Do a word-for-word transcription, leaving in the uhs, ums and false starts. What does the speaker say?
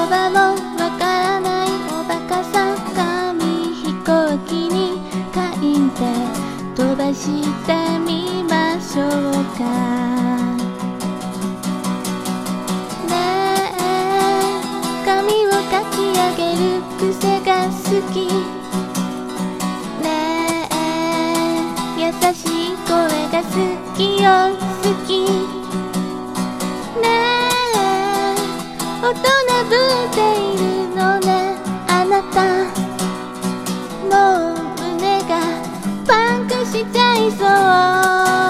葉もわからないおバカさん、紙飛行機に書いて飛ばしてみましょうか。ねえ、髪をかき上げる癖が好き。ねえ、優しい声が好きよ好き。ねえ、大人ぶっているのねあなた。もう胸がパンクしちゃいそう。